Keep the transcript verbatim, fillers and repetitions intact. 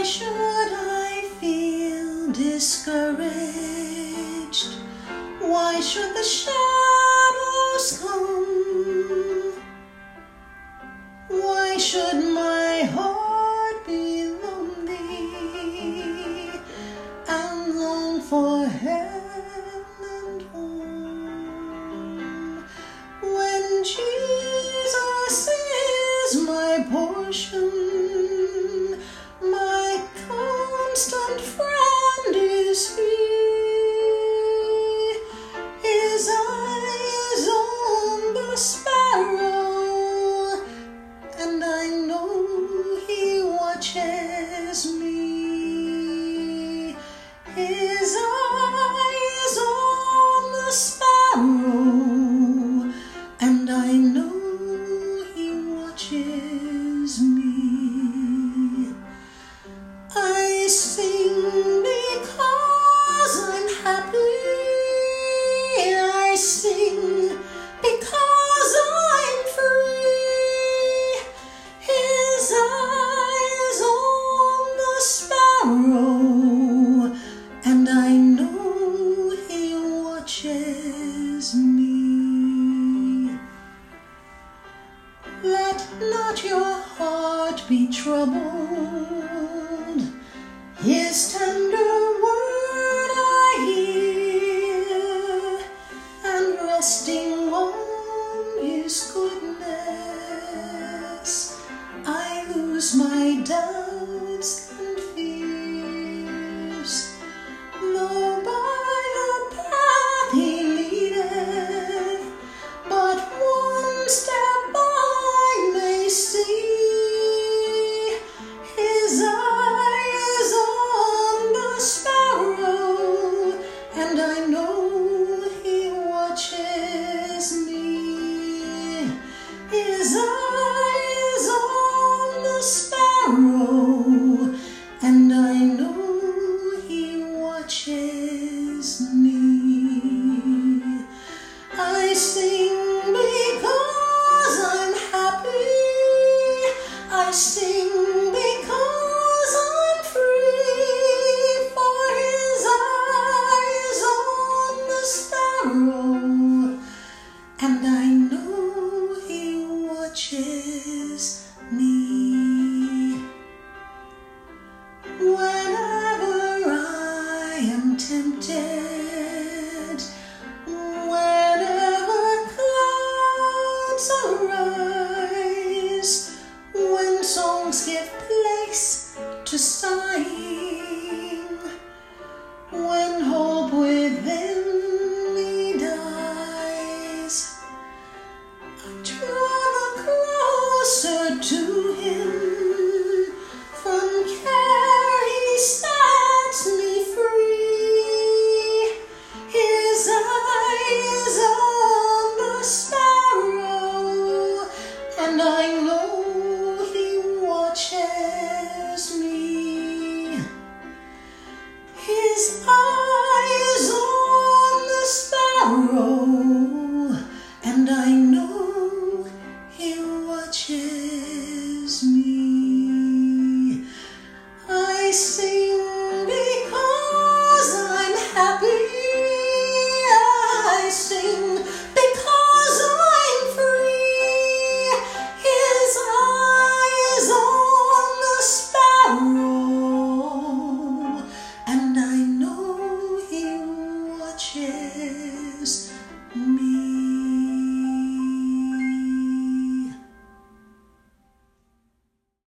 should I feel discouraged? Why should the shadows come? Why should my heart be lonely and long for heaven and home? When Jesus is my portion, my constant friend is He. His eye is on the sparrow, and I know He watches me. His eye is on the sparrow, and I know He watches me. I sing because I'm happy. I sing because I'm free. His eye is on the sparrow, and I know He watches me. Let not your heart be troubled. His tender word I hear, and resting on His goodness